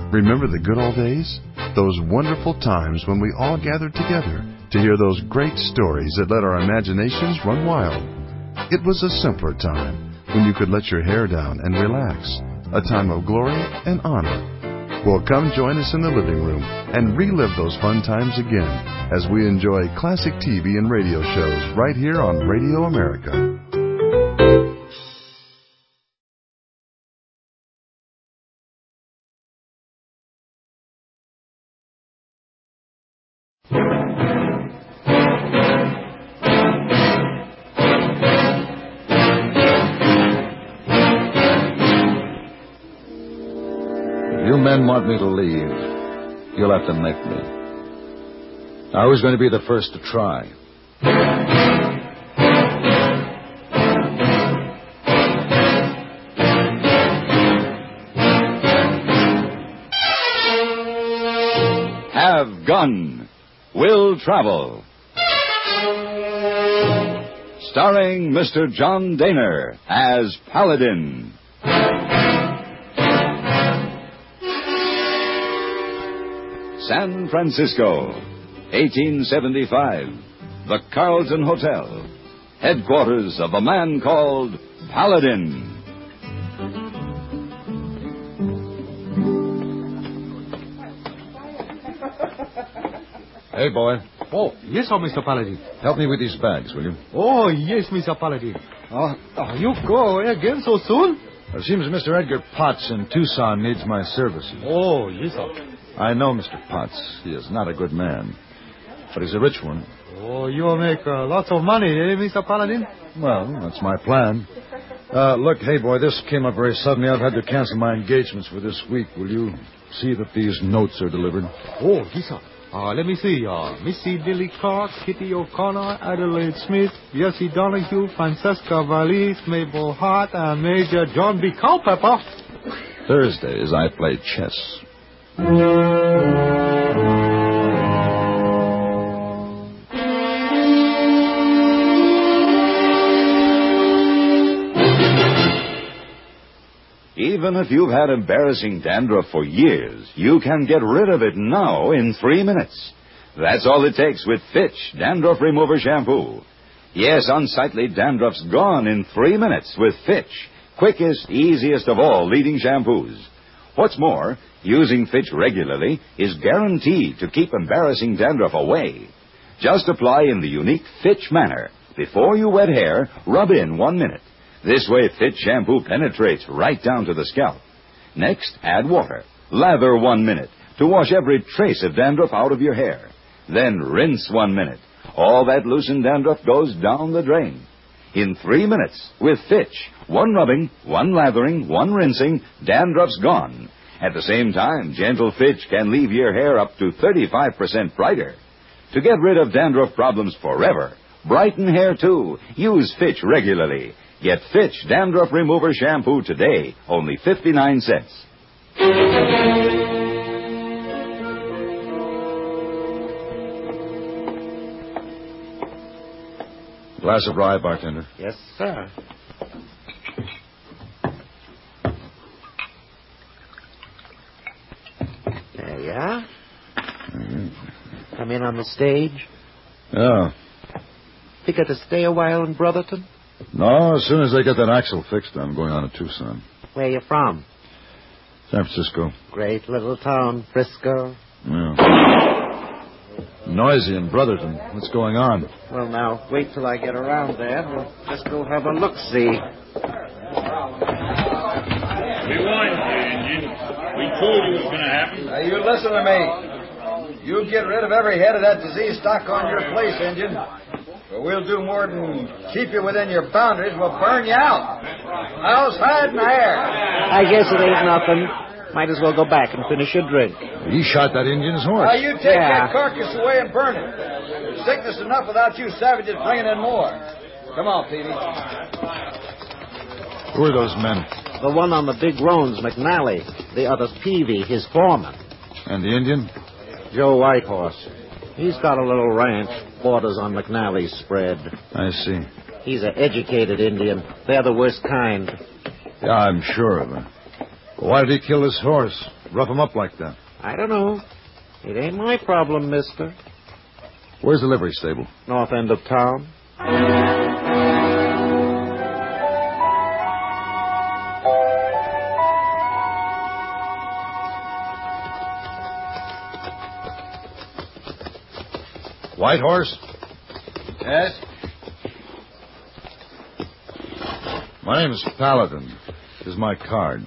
Remember the good old days? Those wonderful times when we all gathered together to hear those great stories that let our imaginations run wild. It was a simpler time when you could let your hair down and relax. A time of glory and honor. Well, come join us in the living room and relive those fun times again as we enjoy classic TV and radio shows right here on Radio America. You men want me to leave. You'll have to make me. I was going to be the first to try. Have Gun. Will Travel. Starring Mr. John Dehner as Paladin. San Francisco, 1875. The Carlton Hotel. Headquarters of a man called Paladin. Hey, boy. Oh, yes, Mr. Paladin. Help me with these bags, will you? Oh, yes, Mr. Paladin. You go again so soon? It seems Mr. Edgar Potts in Tucson needs my services. Oh, yes, sir. I know Mr. Potts. He is not a good man, but he's a rich one. Oh, you make lots of money, eh, Mr. Paladin? Well, that's my plan. Look, hey, boy, this came up very suddenly. I've had to cancel my engagements for this week. Will you see that these notes are delivered? Oh, yes, sir. Let me see. Missy Dilly Clark, Kitty O'Connor, Adelaide Smith, Jessie Donahue, Francesca Valise, Mabel Hart, and Major John B. Culpepper. Thursdays, I play chess. Even if you've had embarrassing dandruff for years, you can get rid of it now in 3 minutes. That's all it takes with Fitch Dandruff Remover Shampoo. Yes, unsightly dandruff's gone in 3 minutes with Fitch, quickest, easiest of all leading shampoos. What's more, using Fitch regularly is guaranteed to keep embarrassing dandruff away. Just apply in the unique Fitch manner. Before you wet hair, rub in 1 minute. This way, Fitch shampoo penetrates right down to the scalp. Next, add water. Lather 1 minute to wash every trace of dandruff out of your hair. Then rinse 1 minute. All that loosened dandruff goes down the drain. In 3 minutes, with Fitch, 1 rubbing, 1 lathering, 1 rinsing, dandruff's gone. At the same time, gentle Fitch can leave your hair up to 35% brighter. To get rid of dandruff problems forever, brighten hair too. Use Fitch regularly. Get Fitch Dandruff Remover Shampoo today, only 59 cents. Glass of rye, bartender. Yes, sir. There you are. Come in on the stage. Yeah. Figure to stay a while in Brotherton? No, as soon as they get that axle fixed, I'm going on to Tucson. Where you from? San Francisco. Great little town, Frisco. Yeah. Noisy in Brotherton. What's going on? Well, now, wait till I get around there. We'll just go have a look-see. We warned you, Indian. We told you it was going to happen. Now, you listen to me. You get rid of every head of that disease stock on your place, Indian. Or we'll do more than keep you within your boundaries. We'll burn you out. How's hide and hair? I guess it ain't nothing. Might as well go back and finish your drink. He shot that Indian's horse. Now, you take that carcass away and burn it. There's sickness enough without you savages bringing in more. Come on, Petey. Who are those men? The one on the big roan's McNally. The other's Peavy, his foreman. And the Indian? Joe Whitehorse. He's got a little ranch, borders on McNally's spread. I see. He's an educated Indian. They're the worst kind. Yeah, I'm sure of it. Why did he kill his horse? rough him up like that? I don't know. It ain't my problem, mister. Where's the livery stable? North end of town. White Horse? Yes? My name is Paladin. This is my card.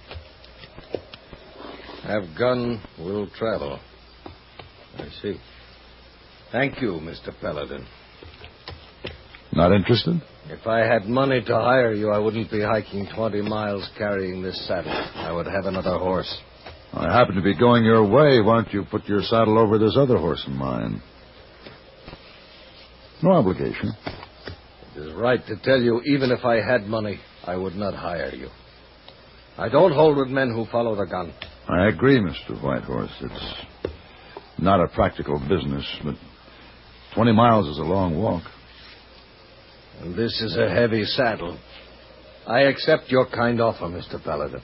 Have gun, will travel. I see. Thank you, Mr. Paladin. Not interested? If I had money to hire you, I wouldn't be hiking 20 miles carrying this saddle. I would have another horse. I happen to be going your way. Why don't you put your saddle over this other horse of mine? No obligation. It is right to tell you, even if I had money, I would not hire you. I don't hold with men who follow the gun. I agree, Mr. Whitehorse. It's not a practical business, but 20 miles is a long walk. And this is a heavy saddle. I accept your kind offer, Mr. Paladin.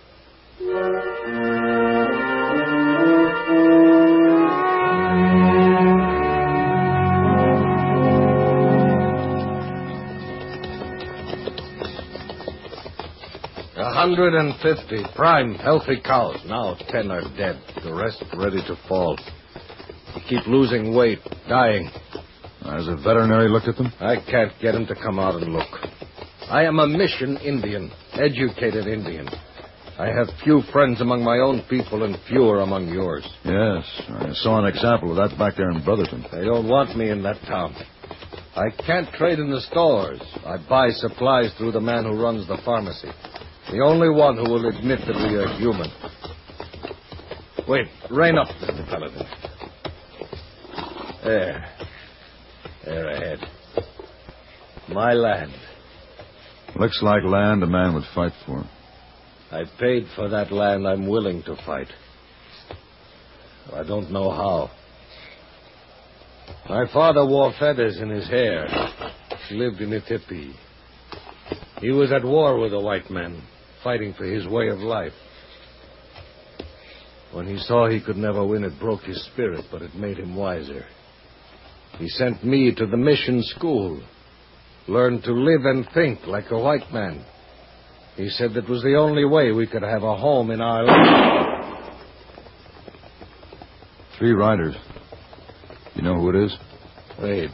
$150 prime, healthy cows. Now 10 are dead. The rest ready to fall. They keep losing weight, dying. Has a veterinary looked at them? I can't get him to come out and look. I am a mission Indian, educated Indian. I have few friends among my own people and fewer among yours. Yes, I saw an example of that back there in Brotherton. They don't want me in that town. I can't trade in the stores. I buy supplies through the man who runs the pharmacy. The only one who will admit that we are human. Wait, rein up, Mr. Paladin. There ahead. My land. Looks like land a man would fight for. I paid for that land. I'm willing to fight. I don't know how. My father wore feathers in his hair. He lived in a teepee. He was at war with the white men, fighting for his way of life. When he saw he could never win, it broke his spirit, but it made him wiser. He sent me to the mission school, learned to live and think like a white man. He said that was the only way we could have a home in our land. 3 riders. You know who it is? Wait.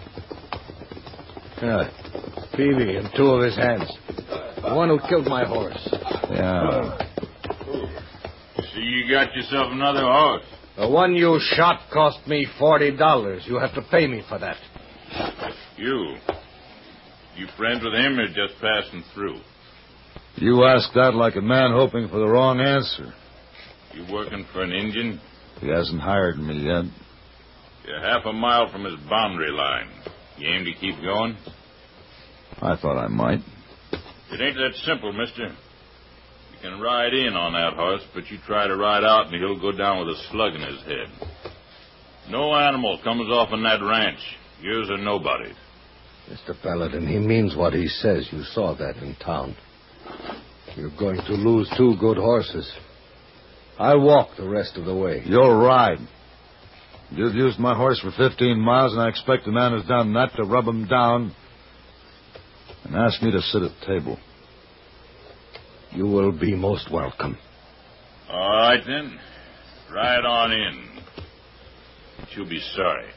Peavy and 2 of his hands. The one who killed my horse. Yeah. So you got yourself another horse? The one you shot cost me $40. You have to pay me for that. You friends with him or just passing through? You ask that like a man hoping for the wrong answer. You working for an Indian? He hasn't hired me yet. You're half a mile from his boundary line. You aim to keep going? I thought I might. It ain't that simple, mister. You can ride in on that horse, but you try to ride out and he'll go down with a slug in his head. No animal comes off on that ranch. Yours or nobody's. Mr. Paladin, he means what he says. You saw that in town. You're going to lose 2 good horses. I'll walk the rest of the way. You'll ride. You've used my horse for 15 miles, and I expect the man who's done that to rub him down and ask me to sit at table. You will be most welcome. All right, then. Ride on in. But you'll be sorry.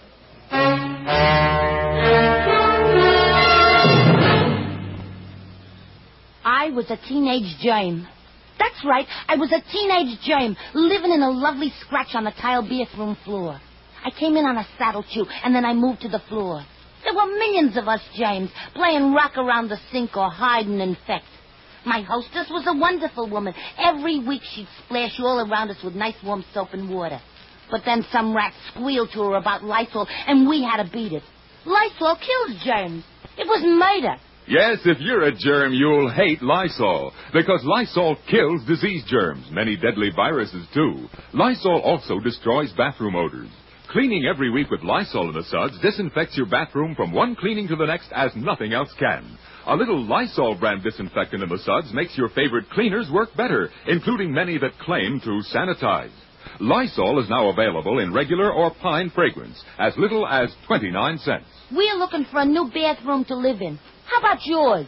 I was a teenage germ. That's right, I was a teenage germ, living in a lovely scratch on the tile bathroom floor. I came in on a saddle chew, and then I moved to the floor. There were millions of us germs, playing rock around the sink or hide and infect. My hostess was a wonderful woman. Every week she'd splash you all around us with nice warm soap and water. But then some rat squealed to her about Lysol, and we had to beat it. Lysol kills germs. It was murder. Yes, if you're a germ, you'll hate Lysol, because Lysol kills disease germs, many deadly viruses, too. Lysol also destroys bathroom odors. Cleaning every week with Lysol in the suds disinfects your bathroom from one cleaning to the next as nothing else can. A little Lysol brand disinfectant in the suds makes your favorite cleaners work better, including many that claim to sanitize. Lysol is now available in regular or pine fragrance, as little as 29 cents. We're looking for a new bathroom to live in. How about yours?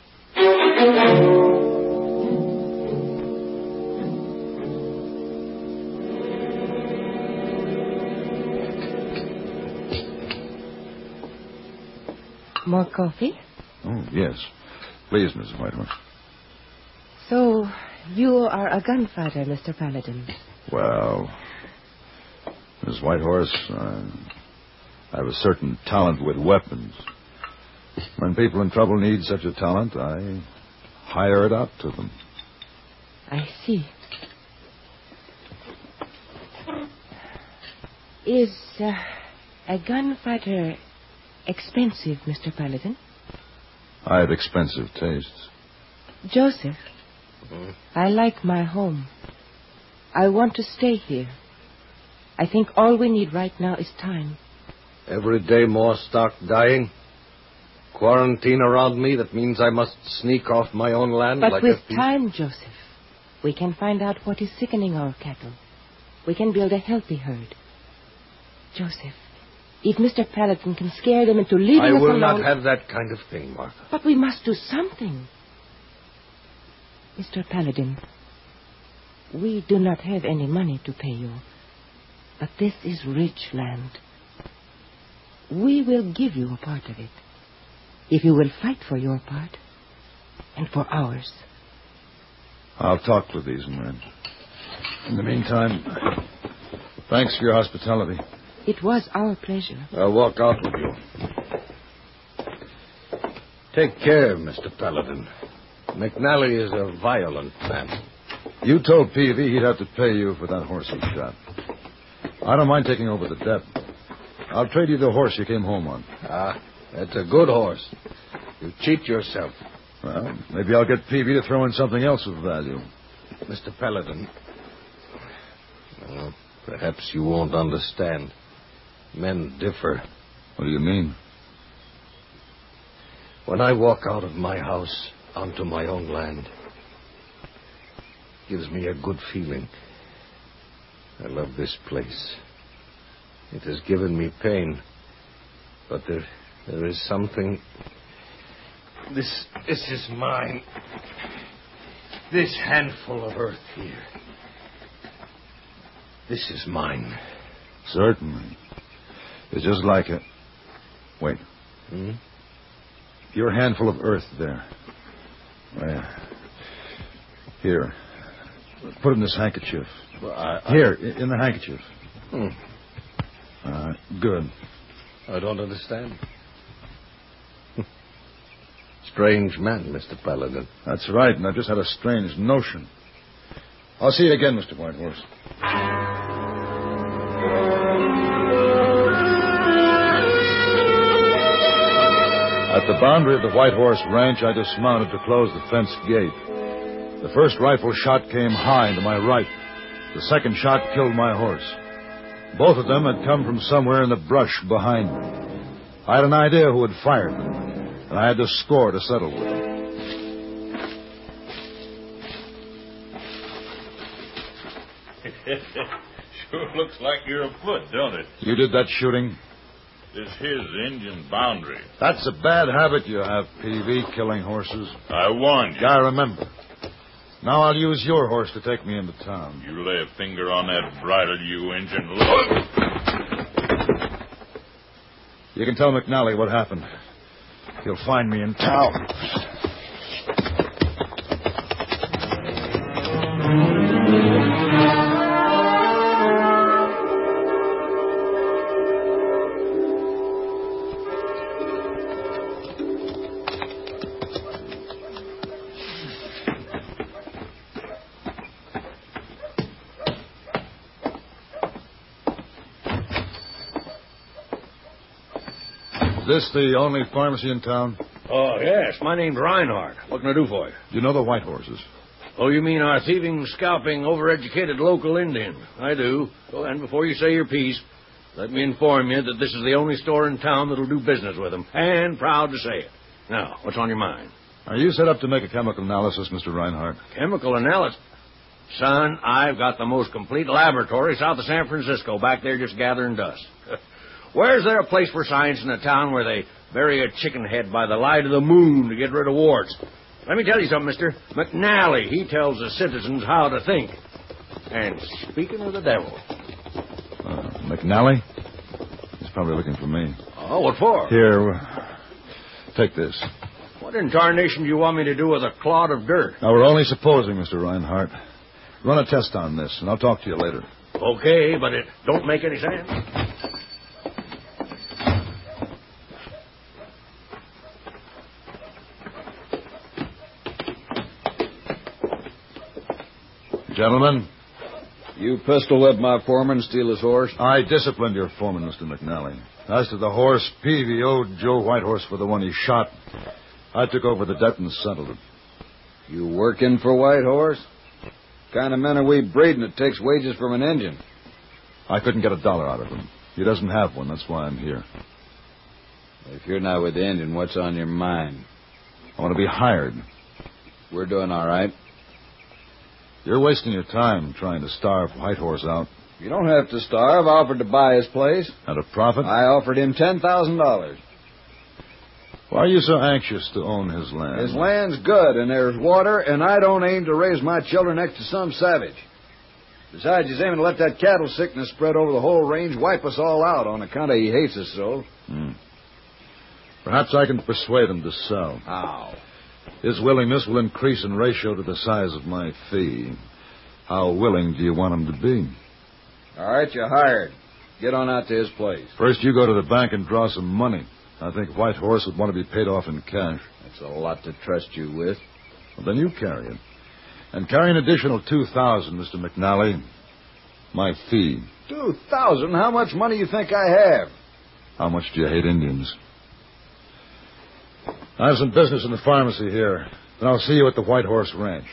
More coffee? Oh, yes. Please, Mrs. Whitehorse. So, you are a gunfighter, Mr. Paladin. Well, Mrs. Whitehorse, I have a certain talent with weapons. When people in trouble need such a talent, I hire it out to them. I see. Is a gunfighter expensive, Mr. Paladin? I have expensive tastes. Joseph, I like my home. I want to stay here. I think all we need right now is time. Every day more stock dying. Quarantine around me, that means I must sneak off my own land. But like with a thief. time, Joseph, we can find out what is sickening our cattle. We can build a healthy herd. Joseph, if Mr. Paladin can scare them into leaving us alone... I will not have that kind of thing, Martha. But we must do something. Mr. Paladin, we do not have any money to pay you. But this is rich land. We will give you a part of it, if you will fight for your part and for ours. I'll talk with these men. In the meantime, thanks for your hospitality. It was our pleasure. I'll walk out with you. Take care, Mr. Paladin. McNally is a violent man. You told Peavy he'd have to pay you for that horse he shot. I don't mind taking over the debt. I'll trade you the horse you came home on. Ah, that's a good horse. You cheat yourself. Well, maybe I'll get Peavy to throw in something else of value. Mr. Paladin, perhaps you won't understand. Men differ. What do you mean? When I walk out of my house onto my own land, it gives me a good feeling. I love this place. It has given me pain, but there is something. This is mine. This handful of earth here. This is mine. Certainly. It's just like it. Wait. Your handful of earth there. Well, here. Put it in this handkerchief. Well, Here, in the handkerchief. Good. I don't understand. Strange man, Mr. Paladin. That's right, and I've just had a strange notion. I'll see you again, Mr. Whitehorse. At the boundary of the White Horse Ranch, I dismounted to close the fenced gate. The first rifle shot came high into my right. The second shot killed my horse. Both of them had come from somewhere in the brush behind me. I had an idea who had fired them, and I had the score to settle with. Sure looks like you're afoot, don't it? You did that shooting? This here's the Indian boundary. That's a bad habit you have, Peavy, killing horses. I warned you. I remember. Now I'll use your horse to take me into town. You lay a finger on that bridle, you Injun. You can tell McNally what happened. He'll find me in town. Is this the only pharmacy in town? Oh, yes. My name's Reinhardt. What can I do for you? You know the White Horses? Oh, you mean our thieving, scalping, overeducated local Indian? I do. Go and before you say your piece, let me inform you that this is the only store in town that'll do business with them. And proud to say it. Now, what's on your mind? Are you set up to make a chemical analysis, Mr. Reinhardt? Chemical analysis? Son, I've got the most complete laboratory south of San Francisco back there just gathering dust. Where's there a place for science in a town where they bury a chicken head by the light of the moon to get rid of warts? Let me tell you something, mister. McNally, he tells the citizens how to think. And speaking of the devil... McNally? He's probably looking for me. Oh, what for? Here, take this. What in tarnation do you want me to do with a clod of dirt? Now, we're only supposing, Mr. Reinhardt. Run a test on this, and I'll talk to you later. Okay, but it don't make any sense. Gentlemen. You pistol-whipped my foreman, steal his horse? I disciplined your foreman, Mr. McNally. As to the horse, Peavy owed Joe Whitehorse for the one he shot. I took over the debt and settled it. You working for Whitehorse? What kind of men are we breeding that takes wages from an Indian? I couldn't get $1 out of him. He doesn't have one. That's why I'm here. If you're not with the Indian, what's on your mind? I want to be hired. We're doing all right. You're wasting your time trying to starve Whitehorse out. You don't have to starve. I offered to buy his place. At a profit? I offered him $10,000. Why are you so anxious to own his land? His land's good, and there's water, and I don't aim to raise my children next to some savage. Besides, he's aiming to let that cattle sickness spread over the whole range, wipe us all out on account of he hates us so. Perhaps I can persuade him to sell. How? His willingness will increase in ratio to the size of my fee. How willing do you want him to be? All right, you're hired. Get on out to his place. First, you go to the bank and draw some money. I think Whitehorse would want to be paid off in cash. That's a lot to trust you with. Well, then you carry it. And carry an additional $2,000, Mr. McNally. My fee. $2,000? How much money you think I have? How much do you hate Indians? I have some business in the pharmacy here. Then I'll see you at the Whitehorse Ranch.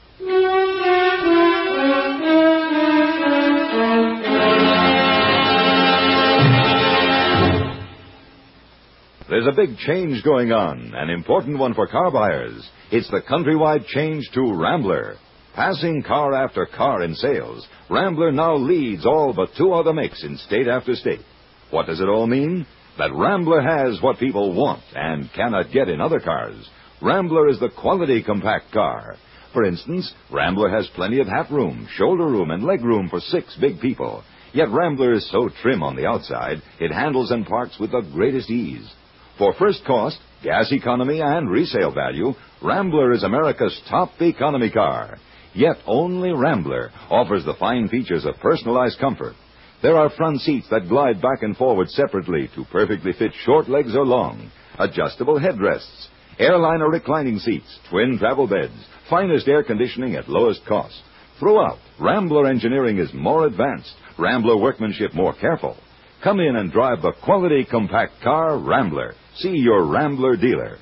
There's a big change going on, an important one for car buyers. It's the countrywide change to Rambler. Passing car after car in sales, Rambler now leads all but 2 other makes in state after state. What does it all mean? That Rambler has what people want and cannot get in other cars. Rambler is the quality compact car. For instance, Rambler has plenty of hat room, shoulder room, and leg room for 6 big people. Yet Rambler is so trim on the outside, it handles and parks with the greatest ease. For first cost, gas economy, and resale value, Rambler is America's top economy car. Yet only Rambler offers the fine features of personalized comfort. There are front seats that glide back and forward separately to perfectly fit short legs or long, adjustable headrests, airliner reclining seats, twin travel beds, finest air conditioning at lowest cost. Throughout, Rambler engineering is more advanced, Rambler workmanship more careful. Come in and drive the quality compact car, Rambler. See your Rambler dealer.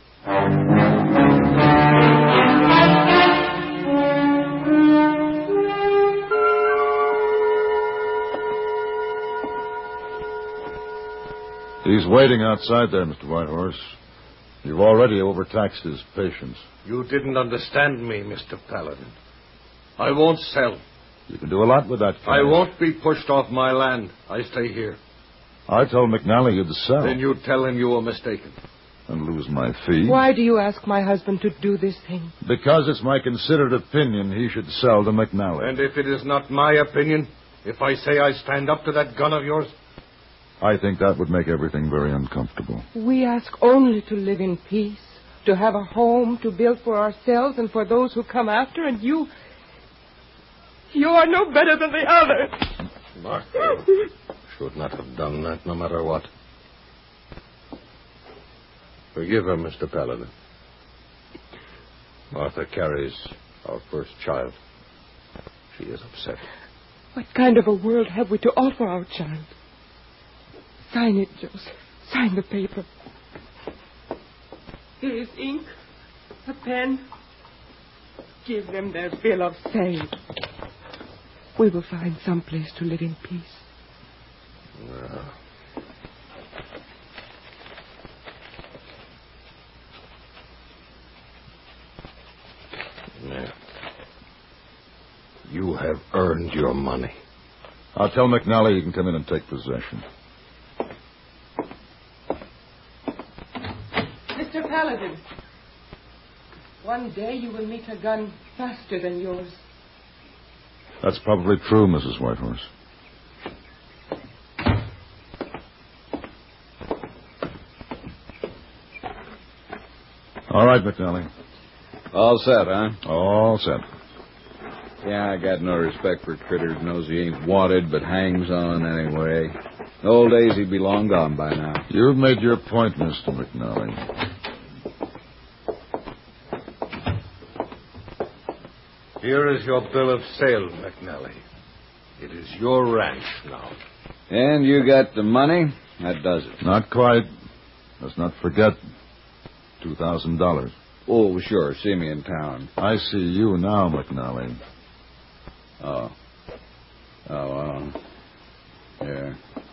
He's waiting outside there, Mr. Whitehorse. You've already overtaxed his patience. You didn't understand me, Mr. Paladin. I won't sell. You can do a lot with that cash. I won't be pushed off my land. I stay here. I told McNally you'd sell. Then you tell him you were mistaken. And lose my fee. Why do you ask my husband to do this thing? Because it's my considered opinion he should sell to McNally. And if it is not my opinion, if I say I stand up to that gun of yours? I think that would make everything very uncomfortable. We ask only to live in peace, to have a home to build for ourselves and for those who come after, and you are no better than the others. Martha, should not have done that, no matter what. Forgive her, Mr. Paladin. Martha carries our first child. She is upset. What kind of a world have we to offer our child? Sign it, Joseph. Sign the paper. Here is ink, a pen. Give them their bill of sale. We will find some place to live in peace. No. Yeah. You have earned your money. I'll tell McNally you can come in and take possession. Mr. Paladin, one day you will meet a gun faster than yours. That's probably true, Mrs. Whitehorse. All right, McNally. All set, huh? All set. Yeah, I got no respect for critters. Knows he ain't wanted, but hangs on anyway. The old days, he'd be long gone by now. You've made your point, Mr. McNally. Here is your bill of sale, McNally. It is your ranch now. And you got the money? That does it. Not quite. Let's not forget $2,000. Oh, sure. See me in town. I see you now, McNally. Oh. Oh, well. Yeah.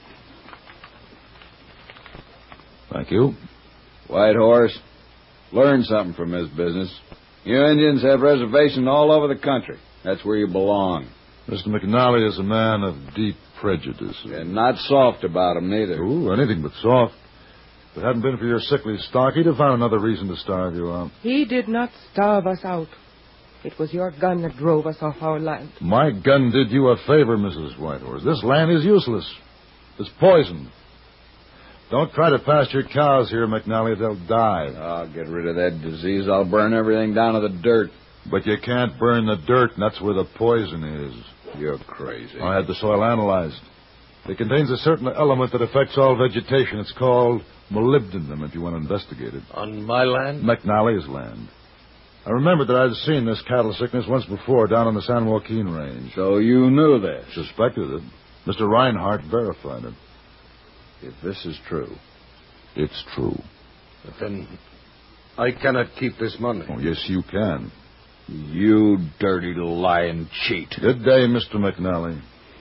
Thank you. Whitehorse, learn something from this business. You Indians have reservations all over the country. That's where you belong. Mr. McNally is a man of deep prejudice. And not soft about 'em, neither. Ooh, anything but soft. If it hadn't been for your sickly stock, he'd have found another reason to starve you out. He did not starve us out. It was your gun that drove us off our land. My gun did you a favor, Mrs. Whitehorse. This land is useless. It's poisoned. Don't try to pasture cows here, McNally. They'll die. I'll get rid of that disease. I'll burn everything down to the dirt. But you can't burn the dirt, and that's where the poison is. You're crazy. I had the soil analyzed. It contains a certain element that affects all vegetation. It's called molybdenum, if you want to investigate it. On my land? McNally's land. I remembered that I'd seen this cattle sickness once before down on the San Joaquin Range. So you knew this? Suspected it. Mr. Reinhardt verified it. If this is true. It's true. But then I cannot keep this money. Oh, yes, you can. You dirty lying cheat. Good day, Mr. McNally.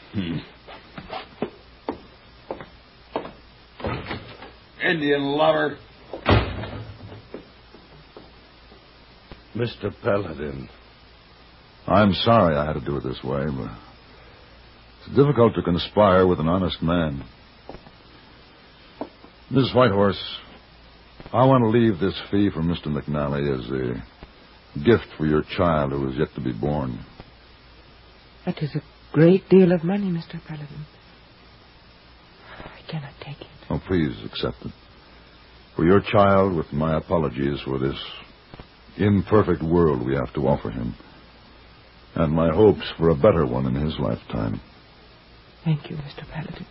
Indian lover. Mr. Paladin. I'm sorry I had to do it this way, but it's difficult to conspire with an honest man. Mrs. Whitehorse, I want to leave this fee for Mr. McNally as a gift for your child who is yet to be born. That is a great deal of money, Mr. Paladin. I cannot take it. Oh, please accept it. For your child, with my apologies for this imperfect world we have to offer him, and my hopes for a better one in his lifetime. Thank you, Mr. Paladin.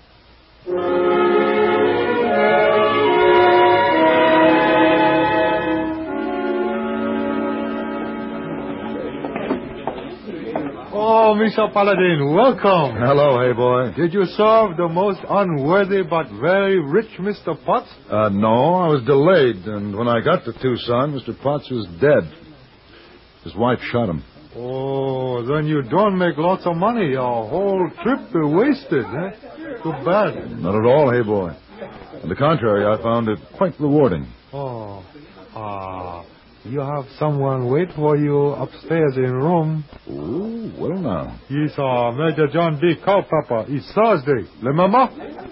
Oh, Mr. Paladin, welcome. Hello, hey boy. Did you serve the most unworthy but very rich Mr. Potts? No, I was delayed, and when I got to Tucson, Mr. Potts was dead. His wife shot him. Oh, then you don't make lots of money. Your whole trip is wasted, eh? Too bad. Not at all, hey boy. On the contrary, I found it quite rewarding. Oh, you have someone wait for you upstairs in room. Ooh, well now. He's Major John D. Culpepper. It's Thursday. Remember?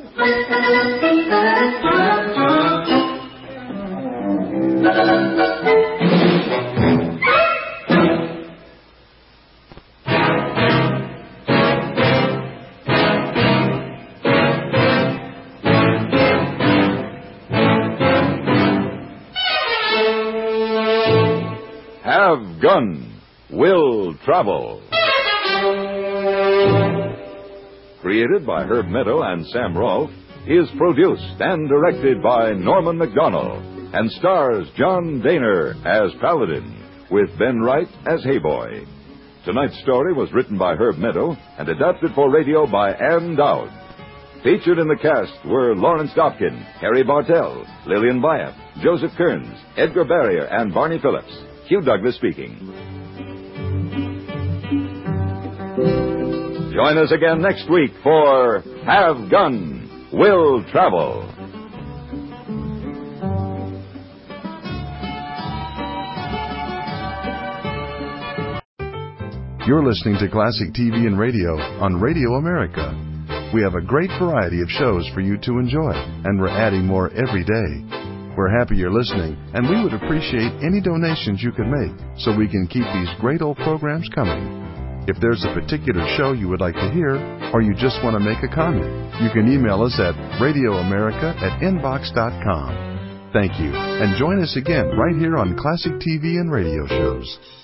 Have Gun, Will Travel. Created by Herb Meadow and Sam Rolfe, is produced and directed by Norman McDonald, and stars John Daner as Paladin, with Ben Wright as Hayboy. Tonight's story was written by Herb Meadow and adapted for radio by Ann Dowd. Featured in the cast were Lawrence Dobkin, Harry Bartell, Lillian Byatt, Joseph Kearns, Edgar Barrier, and Barney Phillips. Hugh Douglas speaking. Join us again next week for Have Gun, Will Travel. You're listening to Classic TV and Radio on Radio America. We have a great variety of shows for you to enjoy, and we're adding more every day. We're happy you're listening, and we would appreciate any donations you can make so we can keep these great old programs coming. If there's a particular show you would like to hear, or you just want to make a comment, you can email us at radioamerica@inbox.com. Thank you, and join us again right here on Classic TV and Radio shows.